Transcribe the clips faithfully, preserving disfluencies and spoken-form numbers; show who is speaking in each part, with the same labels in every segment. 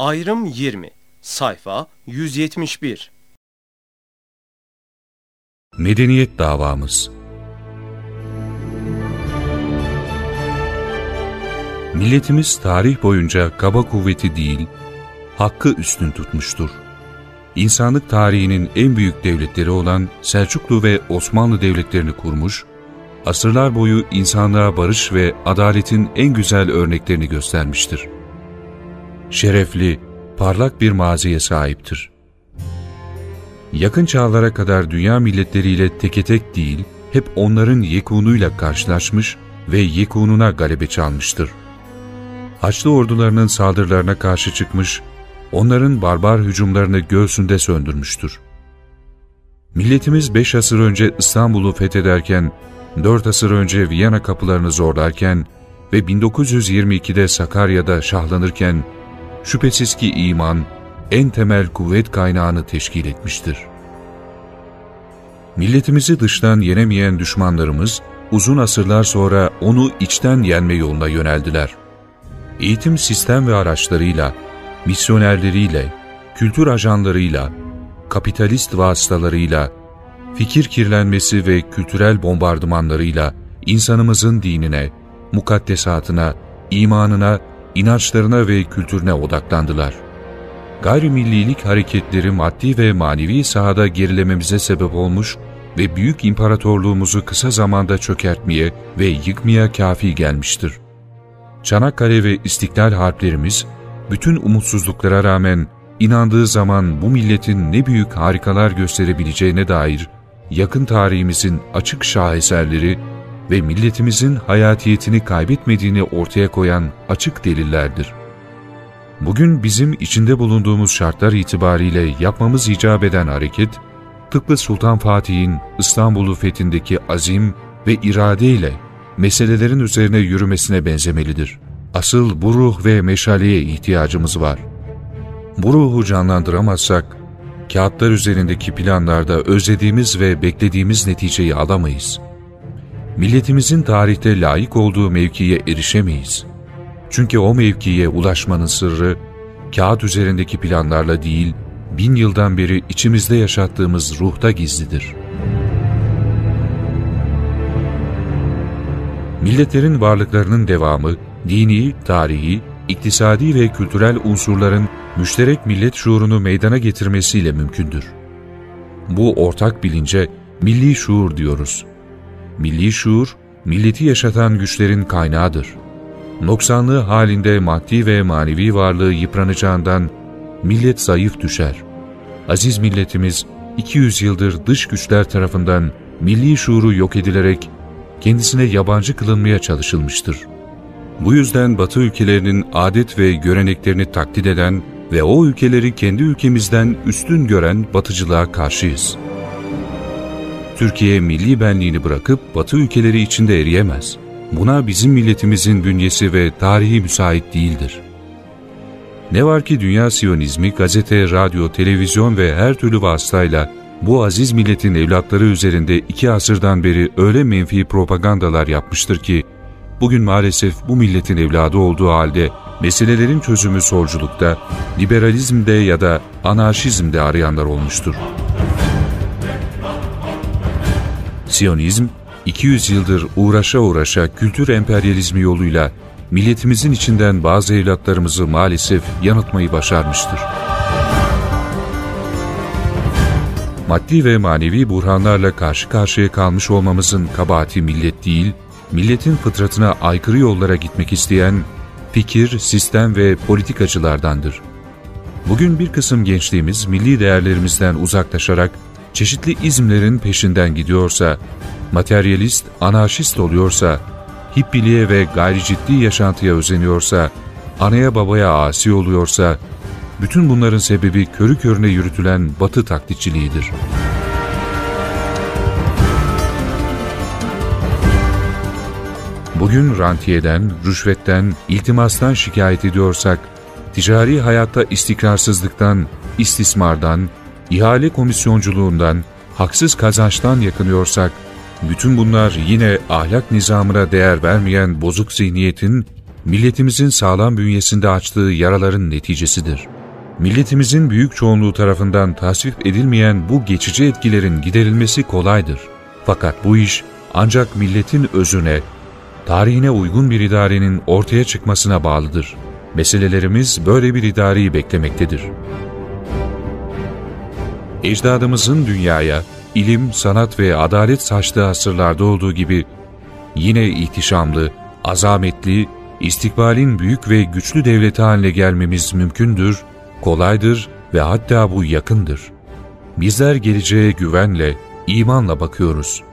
Speaker 1: Ayrım yirmi, sayfa yüz yetmiş bir.
Speaker 2: Medeniyet davamız. Milletimiz tarih boyunca kaba kuvveti değil, hakkı üstün tutmuştur. İnsanlık tarihinin en büyük devletleri olan Selçuklu ve Osmanlı devletlerini kurmuş, asırlar boyu insanlığa barış ve adaletin en güzel örneklerini göstermiştir. Şerefli, parlak bir maziye sahiptir. Yakın çağlara kadar dünya milletleriyle teke tek değil, hep onların yekunuyla karşılaşmış ve yekununa galebe çalmıştır. Haçlı ordularının saldırılarına karşı çıkmış, onların barbar hücumlarını göğsünde söndürmüştür. Milletimiz beş asır önce İstanbul'u fethederken, dört asır önce Viyana kapılarını zorlarken ve bin dokuz yüz yirmi ikide Sakarya'da şahlanırken, şüphesiz ki iman, en temel kuvvet kaynağını teşkil etmiştir. Milletimizi dıştan yenemeyen düşmanlarımız, uzun asırlar sonra onu içten yenme yoluna yöneldiler. Eğitim sistem ve araçlarıyla, misyonerleriyle, kültür ajanlarıyla, kapitalist vasıtalarıyla, fikir kirlenmesi ve kültürel bombardımanlarıyla insanımızın dinine, mukaddesatına, imanına, inançlarına ve kültürüne odaklandılar. Gayrimillilik hareketleri maddi ve manevi sahada gerilememize sebep olmuş ve büyük imparatorluğumuzu kısa zamanda çökertmeye ve yıkmaya kafi gelmiştir. Çanakkale ve İstiklal harplerimiz, bütün umutsuzluklara rağmen inandığı zaman bu milletin ne büyük harikalar gösterebileceğine dair yakın tarihimizin açık şaheserleri ve milletimizin hayatiyetini kaybetmediğini ortaya koyan açık delillerdir. Bugün bizim içinde bulunduğumuz şartlar itibariyle yapmamız icap eden hareket, tıpkı Sultan Fatih'in İstanbul'u fethindeki azim ve iradeyle meselelerin üzerine yürümesine benzemelidir. Asıl bu ruh ve meşaleye ihtiyacımız var. Bu ruhu canlandıramazsak, kağıtlar üzerindeki planlarda özlediğimiz ve beklediğimiz neticeyi alamayız. Milletimizin tarihte layık olduğu mevkiye erişemeyiz. Çünkü o mevkiye ulaşmanın sırrı, kağıt üzerindeki planlarla değil, bin yıldan beri içimizde yaşattığımız ruhta gizlidir. Milletlerin varlıklarının devamı, dini, tarihi, iktisadi ve kültürel unsurların müşterek millet şuurunu meydana getirmesiyle mümkündür. Bu ortak bilince milli şuur diyoruz. Milli şuur, milleti yaşatan güçlerin kaynağıdır. Noksanlığı halinde maddi ve manevi varlığı yıpranacağından millet zayıf düşer. Aziz milletimiz iki yüz yıldır dış güçler tarafından milli şuuru yok edilerek kendisine yabancı kılınmaya çalışılmıştır. Bu yüzden Batı ülkelerinin adet ve göreneklerini taklit eden ve o ülkeleri kendi ülkemizden üstün gören batıcılığa karşıyız. Türkiye milli benliğini bırakıp Batı ülkeleri içinde eriyemez. Buna bizim milletimizin bünyesi ve tarihi müsait değildir. Ne var ki dünya Siyonizmi, gazete, radyo, televizyon ve her türlü vasıtayla bu aziz milletin evlatları üzerinde iki asırdan beri öyle menfi propagandalar yapmıştır ki, bugün maalesef bu milletin evladı olduğu halde meselelerin çözümü solculukta, liberalizmde ya da anarşizmde arayanlar olmuştur. Siyonizm, iki yüz yıldır uğraşa uğraşa kültür emperyalizmi yoluyla milletimizin içinden bazı evlatlarımızı maalesef yanıltmayı başarmıştır. Maddi ve manevi buhranlarla karşı karşıya kalmış olmamızın kabahati millet değil, milletin fıtratına aykırı yollara gitmek isteyen fikir, sistem ve politikacılardandır. Bugün bir kısım gençliğimiz milli değerlerimizden uzaklaşarak çeşitli izmlerin peşinden gidiyorsa, materyalist, anarşist oluyorsa, hippiliğe ve gayri ciddi yaşantıya özeniyorsa, anaya babaya asi oluyorsa, bütün bunların sebebi körü körüne yürütülen Batı taklitçiliğidir. Bugün rantiyeden, rüşvetten, iltimastan şikayet ediyorsak, ticari hayatta istikrarsızlıktan, istismardan, ihale komisyonculuğundan, haksız kazançtan yakınıyorsak, bütün bunlar yine ahlak nizamına değer vermeyen bozuk zihniyetin milletimizin sağlam bünyesinde açtığı yaraların neticesidir. Milletimizin büyük çoğunluğu tarafından tasvip edilmeyen bu geçici etkilerin giderilmesi kolaydır. Fakat bu iş ancak milletin özüne, tarihine uygun bir idarenin ortaya çıkmasına bağlıdır. Meselelerimiz böyle bir idareyi beklemektedir. Ecdadımızın dünyaya ilim, sanat ve adalet saçtığı asırlarda olduğu gibi yine ihtişamlı, azametli, istikbalin büyük ve güçlü devleti haline gelmemiz mümkündür, kolaydır ve hatta bu yakındır. Bizler geleceğe güvenle, imanla bakıyoruz.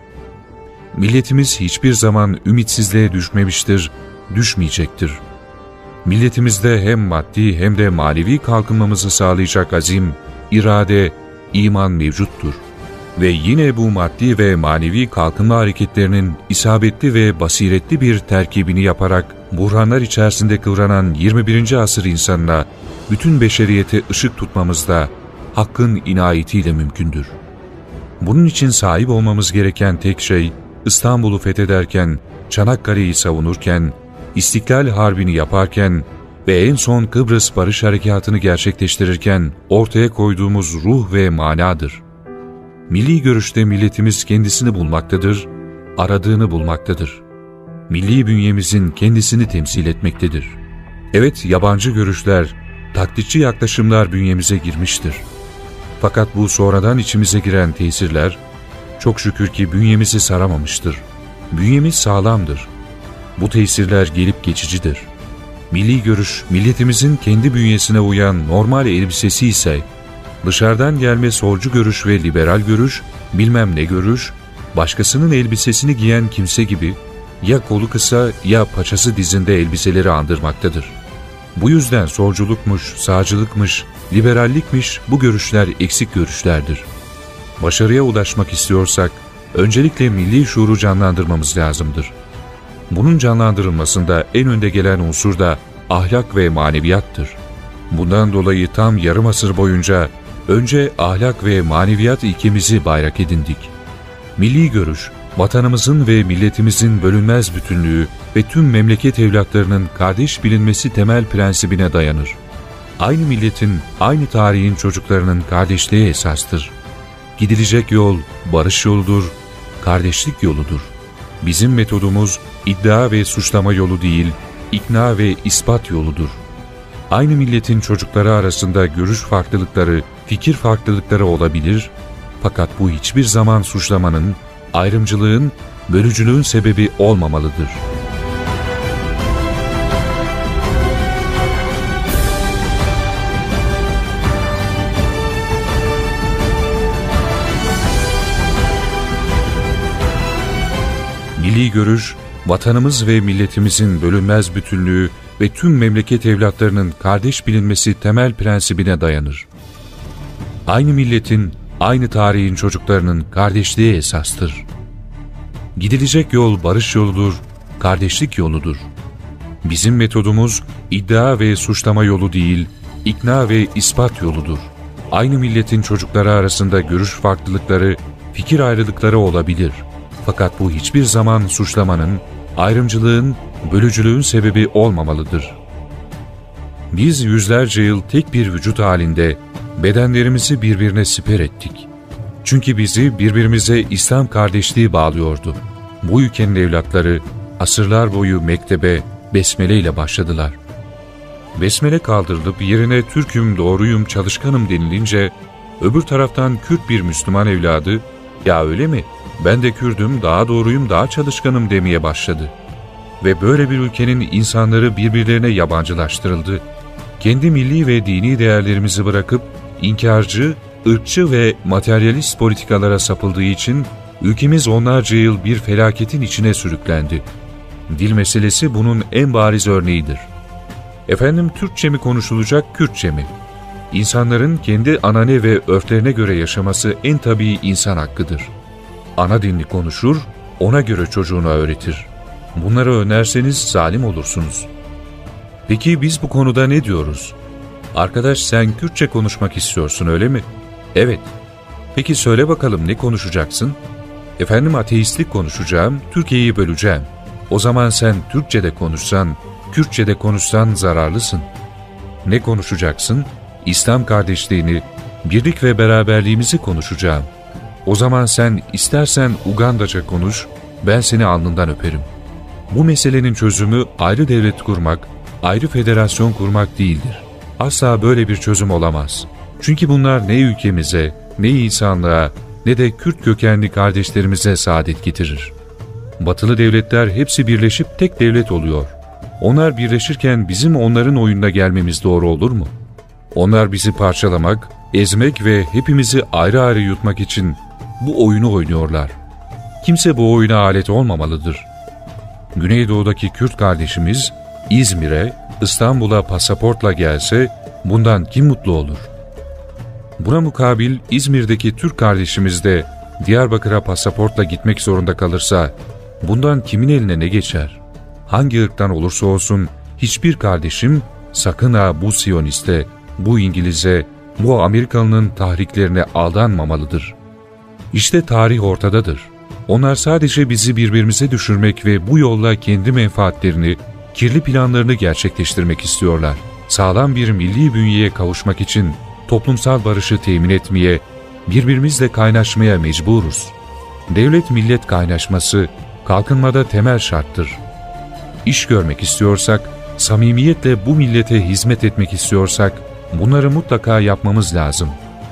Speaker 2: Milletimiz hiçbir zaman ümitsizliğe düşmemiştir, düşmeyecektir. Milletimizde hem maddi hem de manevi kalkınmamızı sağlayacak azim, irade, iman mevcuttur. Ve yine bu maddi ve manevi kalkınma hareketlerinin isabetli ve basiretli bir terkibini yaparak buhranlar içerisinde kıvranan yirmi birinci asır insanına bütün beşeriyete ışık tutmamız da Hakk'ın inayetiyle mümkündür. Bunun için sahip olmamız gereken tek şey, İstanbul'u fethederken, Çanakkale'yi savunurken, İstiklal Harbi'ni yaparken ve en son Kıbrıs Barış Harekatı'nı gerçekleştirirken ortaya koyduğumuz ruh ve manadır. Milli görüşte milletimiz kendisini bulmaktadır, aradığını bulmaktadır. Milli bünyemizin kendisini temsil etmektedir. Evet, yabancı görüşler, taklitçi yaklaşımlar bünyemize girmiştir. Fakat bu sonradan içimize giren tesirler, çok şükür ki bünyemizi saramamıştır. Bünyemiz sağlamdır. Bu tesirler gelip geçicidir. Milli görüş, milletimizin kendi bünyesine uyan normal elbisesi ise, dışarıdan gelme solcu görüş ve liberal görüş, bilmem ne görüş, başkasının elbisesini giyen kimse gibi, ya kolu kısa ya paçası dizinde elbiseleri andırmaktadır. Bu yüzden solculukmuş, sağcılıkmış, liberallikmiş bu görüşler eksik görüşlerdir. Başarıya ulaşmak istiyorsak, öncelikle milli şuuru canlandırmamız lazımdır. Bunun canlandırılmasında en önde gelen unsur da ahlak ve maneviyattır. Bundan dolayı tam yarım asır boyunca önce ahlak ve maneviyat ilkemizi bayrak edindik. Milli görüş, vatanımızın ve milletimizin bölünmez bütünlüğü ve tüm memleket evlatlarının kardeş bilinmesi temel prensibine dayanır. Aynı milletin, aynı tarihin çocuklarının kardeşliği esastır. Gidilecek yol barış yoludur, kardeşlik yoludur. Bizim metodumuz iddia ve suçlama yolu değil, ikna ve ispat yoludur. Aynı milletin çocukları arasında görüş farklılıkları, fikir farklılıkları olabilir, fakat bu hiçbir zaman suçlamanın, ayrımcılığın, bölücülüğün sebebi olmamalıdır. Milli görüş, vatanımız ve milletimizin bölünmez bütünlüğü ve tüm memleket evlatlarının kardeş bilinmesi temel prensibine dayanır. Aynı milletin, aynı tarihin çocuklarının kardeşliği esastır. Gidilecek yol barış yoludur, kardeşlik yoludur. Bizim metodumuz iddia ve suçlama yolu değil, ikna ve ispat yoludur. Aynı milletin çocukları arasında görüş farklılıkları, fikir ayrılıkları olabilir. Fakat bu hiçbir zaman suçlamanın, ayrımcılığın, bölücülüğün sebebi olmamalıdır. Biz yüzlerce yıl tek bir vücut halinde bedenlerimizi birbirine siper ettik. Çünkü bizi birbirimize İslam kardeşliği bağlıyordu. Bu ülkenin evlatları asırlar boyu mektebe besmele ile başladılar. Besmele kaldırılıp yerine Türk'üm, doğruyum, çalışkanım denilince öbür taraftan Kürt bir Müslüman evladı, ya öyle mi? Ben de Kürdüm, daha doğruyum, daha çalışkanım demeye başladı. Ve böyle bir ülkenin insanları birbirlerine yabancılaştırıldı. Kendi milli ve dini değerlerimizi bırakıp inkarcı, ırkçı ve materyalist politikalara sapıldığı için ülkemiz onlarca yıl bir felaketin içine sürüklendi. Dil meselesi bunun en bariz örneğidir. Efendim Türkçe mi konuşulacak, Kürtçe mi? İnsanların kendi anane ve örflerine göre yaşaması en tabii insan hakkıdır. Ana dilini konuşur, ona göre çocuğuna öğretir. Bunları önerseniz zalim olursunuz. Peki biz bu konuda ne diyoruz? Arkadaş sen Kürtçe konuşmak istiyorsun öyle mi? Evet. Peki söyle bakalım ne konuşacaksın? Efendim ateistlik konuşacağım, Türkiye'yi böleceğim. O zaman sen Türkçe'de konuşsan, Kürtçe'de konuşsan zararlısın. Ne konuşacaksın? İslam kardeşliğini, birlik ve beraberliğimizi konuşacağım. O zaman sen istersen Ugandaca konuş, ben seni alnından öperim. Bu meselenin çözümü ayrı devlet kurmak, ayrı federasyon kurmak değildir. Asla böyle bir çözüm olamaz. Çünkü bunlar ne ülkemize, ne insanlığa, ne de Kürt kökenli kardeşlerimize saadet getirir. Batılı devletler hepsi birleşip tek devlet oluyor. Onlar birleşirken bizim onların oyununa gelmemiz doğru olur mu? Onlar bizi parçalamak, ezmek ve hepimizi ayrı ayrı yutmak için bu oyunu oynuyorlar. Kimse bu oyuna alet olmamalıdır. Güneydoğu'daki Kürt kardeşimiz İzmir'e, İstanbul'a pasaportla gelse bundan kim mutlu olur? Buna mukabil İzmir'deki Türk kardeşimiz de Diyarbakır'a pasaportla gitmek zorunda kalırsa bundan kimin eline ne geçer? Hangi ırktan olursa olsun hiçbir kardeşim sakın ha bu Siyoniste, bu İngiliz'e, bu Amerikalı'nın tahriklerine aldanmamalıdır. İşte tarih ortadadır. Onlar sadece bizi birbirimize düşürmek ve bu yolla kendi menfaatlerini, kirli planlarını gerçekleştirmek istiyorlar. Sağlam bir milli bünyeye kavuşmak için toplumsal barışı temin etmeye, birbirimizle kaynaşmaya mecburuz. Devlet-millet kaynaşması kalkınmada temel şarttır. İş görmek istiyorsak, samimiyetle bu millete hizmet etmek istiyorsak, bunları mutlaka yapmamız lazım.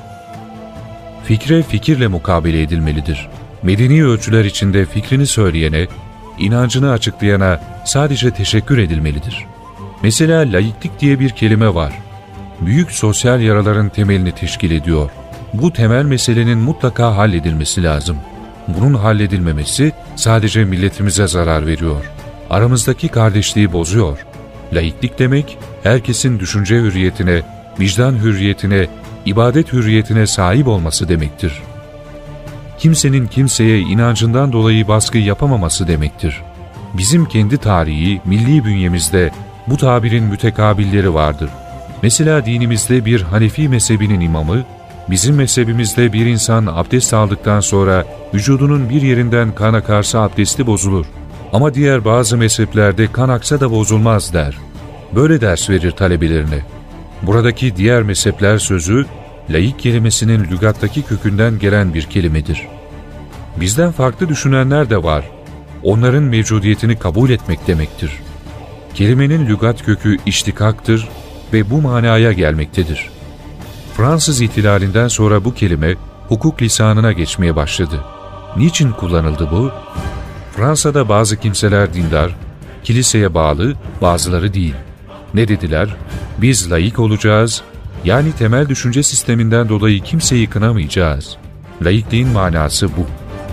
Speaker 2: Fikre fikirle mukabele edilmelidir. Medeni ölçüler içinde fikrini söyleyene, inancını açıklayana sadece teşekkür edilmelidir. Mesela laiklik diye bir kelime var. Büyük sosyal yaraların temelini teşkil ediyor. Bu temel meselenin mutlaka halledilmesi lazım. Bunun halledilmemesi sadece milletimize zarar veriyor. Aramızdaki kardeşliği bozuyor. Laiklik demek, herkesin düşünce hürriyetine, vicdan hürriyetine, ibadet hürriyetine sahip olması demektir. Kimsenin kimseye inancından dolayı baskı yapamaması demektir. Bizim kendi tarihi, milli bünyemizde bu tabirin mütekabilleri vardır. Mesela dinimizde bir Hanefi mezhebinin imamı, bizim mezhebimizde bir insan abdest aldıktan sonra vücudunun bir yerinden kan akarsa abdesti bozulur. Ama diğer bazı mezheplerde kan aksa da bozulmaz der. Böyle ders verir talebelerine. Buradaki diğer mezhepler sözü, laik kelimesinin lügattaki kökünden gelen bir kelimedir. Bizden farklı düşünenler de var. Onların mevcudiyetini kabul etmek demektir. Kelimenin lügat kökü iştikaktır ve bu manaya gelmektedir. Fransız ihtilalinden sonra bu kelime hukuk lisanına geçmeye başladı. Niçin kullanıldı bu? Fransa'da bazı kimseler dindar, kiliseye bağlı, bazıları değil. Ne dediler? Biz laik olacağız, yani temel düşünce sisteminden dolayı kimseyi kınamayacağız. Laikliğin manası bu.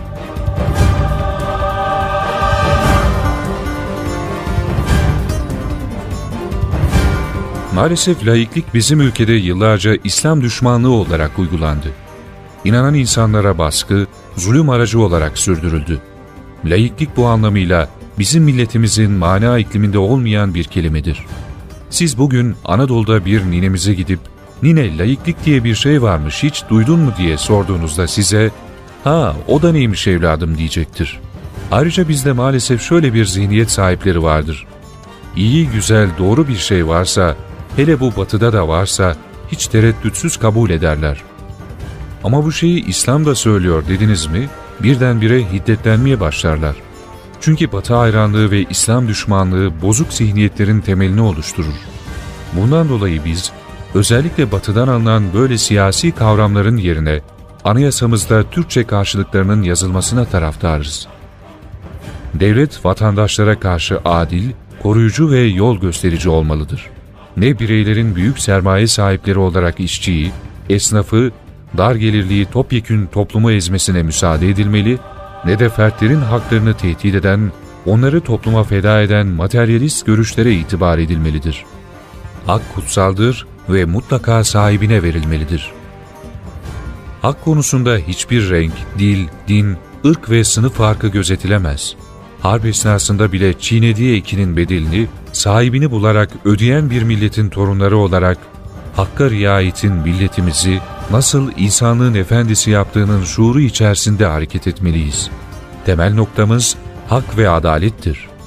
Speaker 2: Maalesef laiklik bizim ülkede yıllarca İslam düşmanlığı olarak uygulandı. İnanan insanlara baskı, zulüm aracı olarak sürdürüldü. Laiklik bu anlamıyla bizim milletimizin mana ikliminde olmayan bir kelimedir. Siz bugün Anadolu'da bir ninemize gidip, "Nine, laiklik diye bir şey varmış, hiç duydun mu?" diye sorduğunuzda size, "Ha, o da neymiş evladım?" diyecektir. Ayrıca bizde maalesef şöyle bir zihniyet sahipleri vardır. İyi, güzel, doğru bir şey varsa, hele bu batıda da varsa, hiç tereddütsüz kabul ederler. Ama bu şeyi İslam da söylüyor dediniz mi, birdenbire hiddetlenmeye başlarlar. Çünkü Batı hayranlığı ve İslam düşmanlığı bozuk zihniyetlerin temelini oluşturur. Bundan dolayı biz, özellikle Batı'dan alınan böyle siyasi kavramların yerine, anayasamızda Türkçe karşılıklarının yazılmasına taraftarız. Devlet, vatandaşlara karşı adil, koruyucu ve yol gösterici olmalıdır. Ne bireylerin büyük sermaye sahipleri olarak işçiyi, esnafı, dar gelirliği topyekün toplumu ezmesine müsaade edilmeli, ne de fertlerin haklarını tehdit eden, onları topluma feda eden materyalist görüşlere itibar edilmelidir. Hak kutsaldır ve mutlaka sahibine verilmelidir. Hak konusunda hiçbir renk, dil, din, ırk ve sınıf farkı gözetilemez. Harp esnasında bile çiğnediği ekinin bedelini sahibini bularak ödeyen bir milletin torunları olarak Hakk'a riayetin milletimizi nasıl insanlığın efendisi yaptığının şuuru içerisinde hareket etmeliyiz. Temel noktamız hak ve adalettir.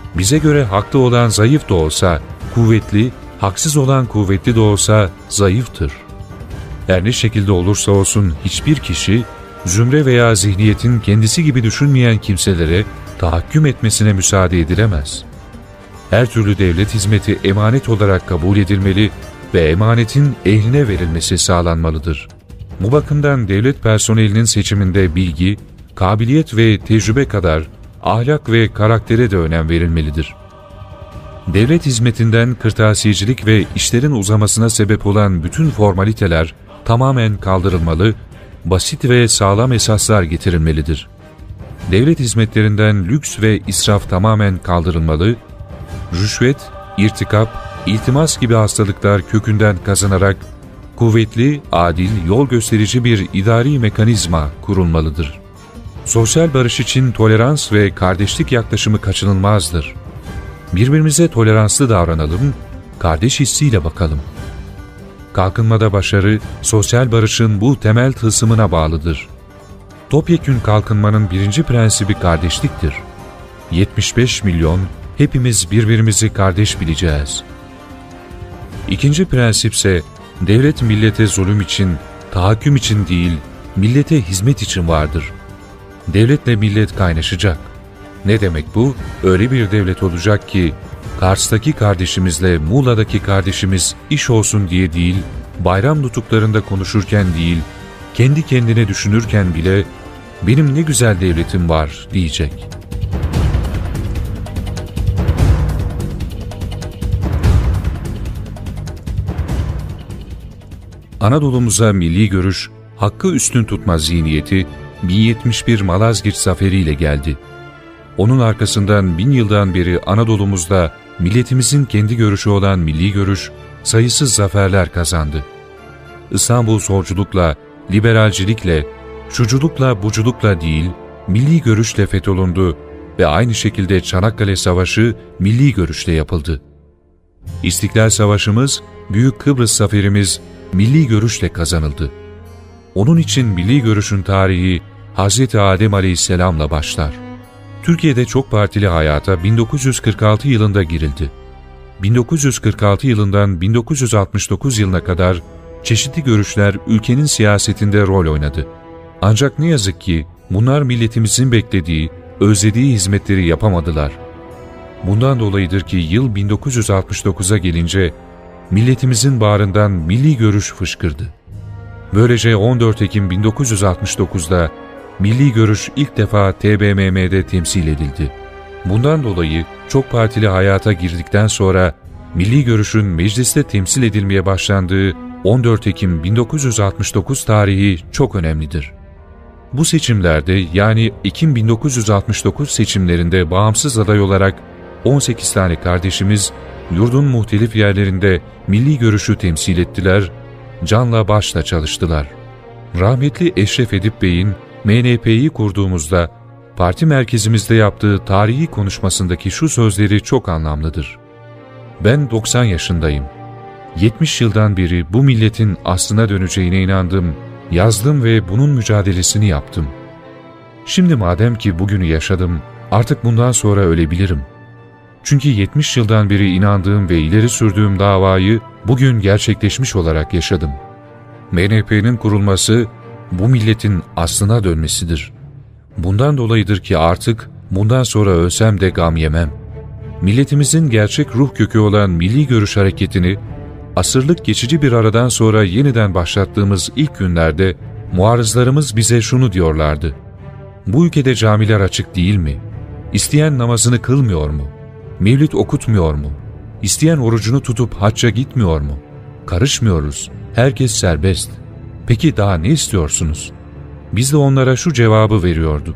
Speaker 2: Bize göre haklı olan zayıf da olsa kuvvetli, haksız olan kuvvetli de olsa zayıftır. Her ne şekilde olursa olsun hiçbir kişi, zümre veya zihniyetin kendisi gibi düşünmeyen kimselere tahakküm etmesine müsaade edilemez. Her türlü devlet hizmeti emanet olarak kabul edilmeli ve emanetin ehline verilmesi sağlanmalıdır. Bu bakımdan devlet personelinin seçiminde bilgi, kabiliyet ve tecrübe kadar ahlak ve karaktere de önem verilmelidir. Devlet hizmetinden kırtasiyecilik ve işlerin uzamasına sebep olan bütün formaliteler tamamen kaldırılmalı, basit ve sağlam esaslar getirilmelidir. Devlet hizmetlerinden lüks ve israf tamamen kaldırılmalı, rüşvet, irtikap, iltimas gibi hastalıklar kökünden kazanarak kuvvetli, adil, yol gösterici bir idari mekanizma kurulmalıdır. Sosyal barış için tolerans ve kardeşlik yaklaşımı kaçınılmazdır. Birbirimize toleranslı davranalım, kardeş hissiyle bakalım. Kalkınmada başarı, sosyal barışın bu temel tılsımına bağlıdır. Topyekün kalkınmanın birinci prensibi kardeşliktir. yetmiş beş milyon, hepimiz birbirimizi kardeş bileceğiz. İkinci prensipse, devlet millete zulüm için, tahakküm için değil, millete hizmet için vardır. Devletle millet kaynaşacak. Ne demek bu? Öyle bir devlet olacak ki, Kars'taki kardeşimizle Muğla'daki kardeşimiz iş olsun diye değil, bayram nutuklarında konuşurken değil, kendi kendine düşünürken bile, benim ne güzel devletim var diyecek. Anadolu'muza milli görüş, hakkı üstün tutma zihniyeti bin yetmiş bir Malazgirt zaferiyle geldi. Onun arkasından bin yıldan beri Anadolu'muzda milletimizin kendi görüşü olan milli görüş sayısız zaferler kazandı. İstanbul solculukla, liberalcilikle, şuculukla buculukla değil, milli görüşle fetholundu ve aynı şekilde Çanakkale Savaşı milli görüşle yapıldı. İstiklal Savaşımız, Büyük Kıbrıs Zaferimiz milli görüşle kazanıldı. Onun için milli görüşün tarihi Hazreti Adem Aleyhisselam'la başlar. Türkiye'de çok partili hayata bin dokuz yüz kırk altı yılında girildi. bin dokuz yüz kırk altı yılından bin dokuz yüz altmış dokuz yılına kadar çeşitli görüşler ülkenin siyasetinde rol oynadı. Ancak ne yazık ki bunlar milletimizin beklediği, özlediği hizmetleri yapamadılar. Bundan dolayıdır ki yıl bin dokuz yüz altmış dokuza gelince milletimizin bağrından milli görüş fışkırdı. Böylece on dört Ekim bin dokuz yüz altmış dokuzda milli görüş ilk defa T B M M'de temsil edildi. Bundan dolayı çok partili hayata girdikten sonra milli görüşün mecliste temsil edilmeye başlandığı on dört Ekim bin dokuz yüz altmış dokuz tarihi çok önemlidir. Bu seçimlerde yani Ekim bin dokuz yüz altmış dokuz seçimlerinde bağımsız aday olarak on sekiz tane kardeşimiz yurdun muhtelif yerlerinde milli görüşü temsil ettiler, canla başla çalıştılar. Rahmetli Eşref Edip Bey'in M N P'yi kurduğumuzda parti merkezimizde yaptığı tarihi konuşmasındaki şu sözleri çok anlamlıdır. Ben doksan yaşındayım. yetmiş yıldan beri bu milletin aslına döneceğine inandım, yazdım ve bunun mücadelesini yaptım. Şimdi madem ki bugünü yaşadım, artık bundan sonra ölebilirim. Çünkü yetmiş yıldan beri inandığım ve ileri sürdüğüm davayı bugün gerçekleşmiş olarak yaşadım. M N P'nin kurulması, bu milletin aslına dönmesidir. Bundan dolayıdır ki artık bundan sonra ölsem de gam yemem. Milletimizin gerçek ruh kökü olan milli görüş hareketini, asırlık geçici bir aradan sonra yeniden başlattığımız ilk günlerde muarızlarımız bize şunu diyorlardı. Bu ülkede camiler açık değil mi? İsteyen namazını kılmıyor mu? Mevlid okutmuyor mu? İsteyen orucunu tutup hacca gitmiyor mu? Karışmıyoruz. Herkes serbest. Peki daha ne istiyorsunuz? Biz de onlara şu cevabı veriyorduk.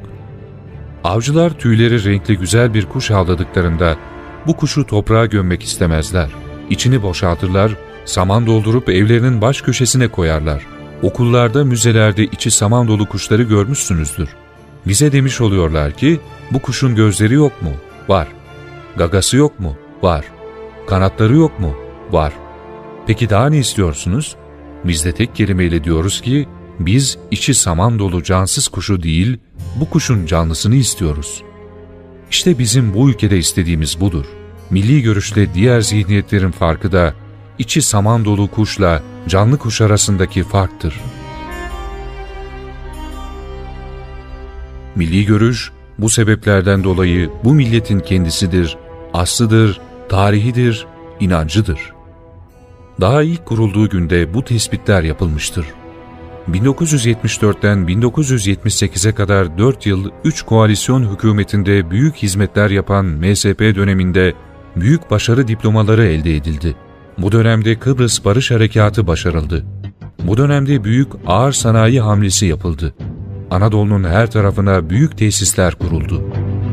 Speaker 2: Avcılar tüyleri renkli güzel bir kuş avladıklarında bu kuşu toprağa gömmek istemezler. İçini boşaltırlar, saman doldurup evlerinin baş köşesine koyarlar. Okullarda, müzelerde içi saman dolu kuşları görmüşsünüzdür. Bize demiş oluyorlar ki, bu kuşun gözleri yok mu? Var. Gagası yok mu? Var. Kanatları yok mu? Var. Peki daha ne istiyorsunuz? Biz de tek kelimeyle diyoruz ki, biz içi saman dolu cansız kuşu değil, bu kuşun canlısını istiyoruz. İşte bizim bu ülkede istediğimiz budur. Milli görüşle diğer zihniyetlerin farkı da, içi saman dolu kuşla canlı kuş arasındaki farktır. Milli görüş, bu sebeplerden dolayı bu milletin kendisidir, aslıdır, tarihidir, inancıdır. Daha ilk kurulduğu günde bu tespitler yapılmıştır. bin dokuz yüz yetmiş dörtten bin dokuz yüz yetmiş sekize kadar dört yıl üç koalisyon hükümetinde büyük hizmetler yapan M S P döneminde büyük başarı diplomaları elde edildi. Bu dönemde Kıbrıs Barış Harekatı başarıldı. Bu dönemde büyük ağır sanayi hamlesi yapıldı. Anadolu'nun her tarafına büyük tesisler kuruldu.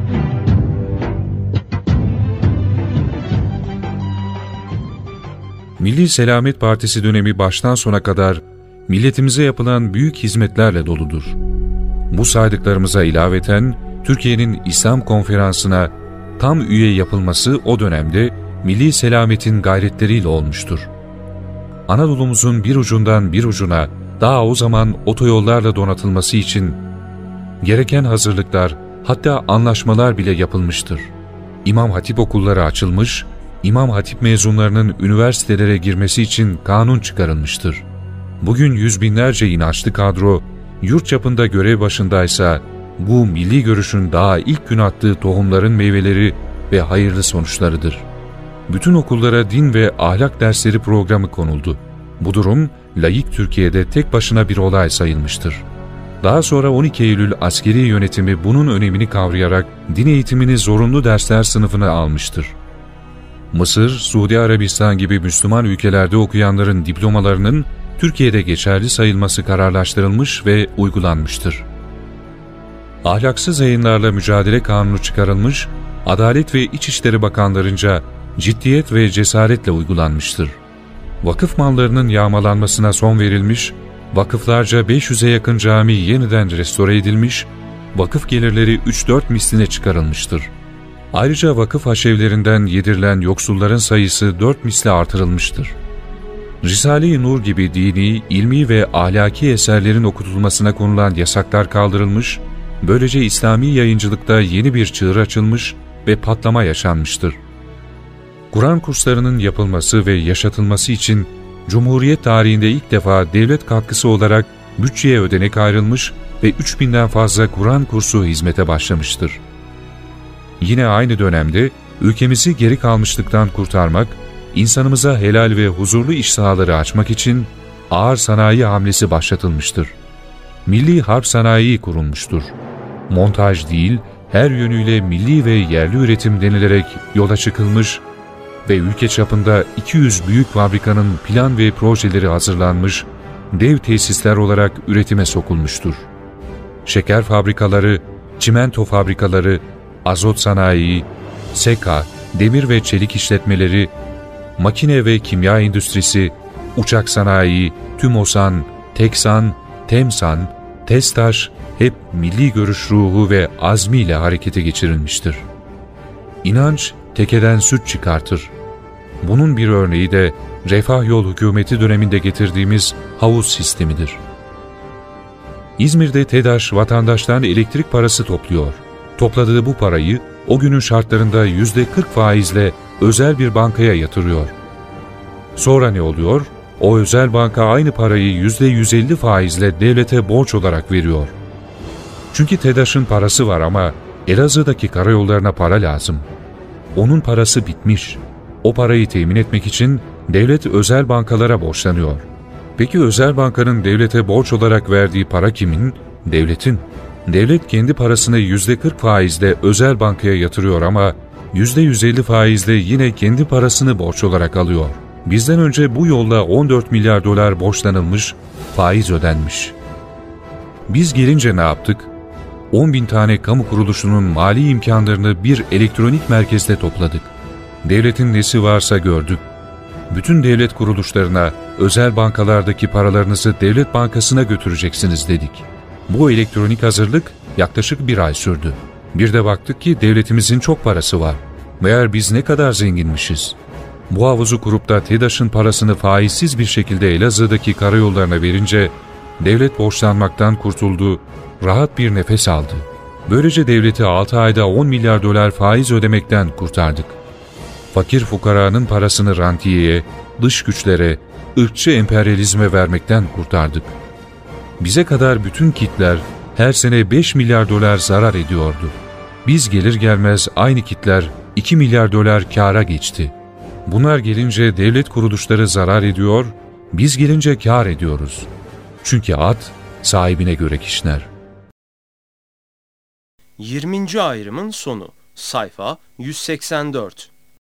Speaker 2: Milli Selamet Partisi dönemi baştan sona kadar milletimize yapılan büyük hizmetlerle doludur. Bu saydıklarımıza ilaveten Türkiye'nin İslam Konferansı'na tam üye yapılması o dönemde milli selametin gayretleriyle olmuştur. Anadolu'muzun bir ucundan bir ucuna daha o zaman otoyollarla donatılması için gereken hazırlıklar, hatta anlaşmalar bile yapılmıştır. İmam Hatip okulları açılmış, İmam Hatip mezunlarının üniversitelere girmesi için kanun çıkarılmıştır. Bugün yüz binlerce inançlı kadro yurt çapında görev başındaysa, bu milli görüşün daha ilk gün attığı tohumların meyveleri ve hayırlı sonuçlarıdır. Bütün okullara din ve ahlak dersleri programı konuldu. Bu durum, laik Türkiye'de tek başına bir olay sayılmıştır. Daha sonra on iki Eylül askeri yönetimi bunun önemini kavrayarak din eğitimini zorunlu dersler sınıfına almıştır. Mısır, Suudi Arabistan gibi Müslüman ülkelerde okuyanların diplomalarının Türkiye'de geçerli sayılması kararlaştırılmış ve uygulanmıştır. Ahlaksız yayınlarla mücadele kanunu çıkarılmış, Adalet ve İçişleri Bakanlarınca ciddiyet ve cesaretle uygulanmıştır. Vakıf mallarının yağmalanmasına son verilmiş, vakıflarca beş yüze yakın cami yeniden restore edilmiş, vakıf gelirleri üç dört misline çıkarılmıştır. Ayrıca vakıf haşevlerinden yedirilen yoksulların sayısı dört misle artırılmıştır. Risale-i Nur gibi dini, ilmi ve ahlaki eserlerin okutulmasına konulan yasaklar kaldırılmış, böylece İslami yayıncılıkta yeni bir çığır açılmış ve patlama yaşanmıştır. Kur'an kurslarının yapılması ve yaşatılması için Cumhuriyet tarihinde ilk defa devlet katkısı olarak bütçeye ödenek ayrılmış ve üç binden fazla Kur'an kursu hizmete başlamıştır. Yine aynı dönemde ülkemizi geri kalmışlıktan kurtarmak, insanımıza helal ve huzurlu iş sahaları açmak için ağır sanayi hamlesi başlatılmıştır. Milli harp sanayi kurulmuştur. Montaj değil, her yönüyle milli ve yerli üretim denilerek yola çıkılmış ve ülke çapında iki yüz büyük fabrikanın plan ve projeleri hazırlanmış, dev tesisler olarak üretime sokulmuştur. Şeker fabrikaları, çimento fabrikaları, azot sanayi, SEKA, demir ve çelik işletmeleri, makine ve kimya endüstrisi, uçak sanayi, TÜMOSAN, TEKSAN, TEMSAN, TESTAŞ hep milli görüş ruhu ve azmiyle harekete geçirilmiştir. İnanç tekeden süt çıkartır. Bunun bir örneği de Refah Yol hükümeti döneminde getirdiğimiz havuz sistemidir. İzmir'de TEDAŞ vatandaştan elektrik parası topluyor. Topladığı bu parayı o günün şartlarında yüzde kırk faizle özel bir bankaya yatırıyor. Sonra ne oluyor? O özel banka aynı parayı yüzde yüz elli faizle devlete borç olarak veriyor. Çünkü TEDAŞ'ın parası var ama Elazığ'daki karayollarına para lazım. Onun parası bitmiş. O parayı temin etmek için devlet özel bankalara borçlanıyor. Peki özel bankanın devlete borç olarak verdiği para kimin? Devletin. Devlet kendi parasını yüzde kırk faizle özel bankaya yatırıyor ama yüzde yüz elli faizle yine kendi parasını borç olarak alıyor. Bizden önce bu yolla on dört milyar dolar borçlanılmış, faiz ödenmiş. Biz gelince ne yaptık? on bin tane kamu kuruluşunun mali imkanlarını bir elektronik merkezde topladık. Devletin nesi varsa gördük. Bütün devlet kuruluşlarına, özel bankalardaki paralarınızı devlet bankasına götüreceksiniz dedik. Bu elektronik hazırlık yaklaşık bir ay sürdü. Bir de baktık ki devletimizin çok parası var. Meğer biz ne kadar zenginmişiz. Bu havuzu kurup da TEDAŞ'ın parasını faizsiz bir şekilde Elazığ'daki karayollarına verince devlet borçlanmaktan kurtuldu, rahat bir nefes aldı. Böylece devleti altı ayda on milyar dolar faiz ödemekten kurtardık. Fakir fukaranın parasını rantiyeye, dış güçlere, ırkçı emperyalizme vermekten kurtardık. Bize kadar bütün kitler her sene beş milyar dolar zarar ediyordu. Biz gelir gelmez aynı kitler iki milyar dolar kâra geçti. Bunlar gelince devlet kuruluşları zarar ediyor, biz gelince kâr ediyoruz. Çünkü at sahibine göre kişner.
Speaker 1: yirminci ayrımın sonu. Sayfa yüz seksen dört.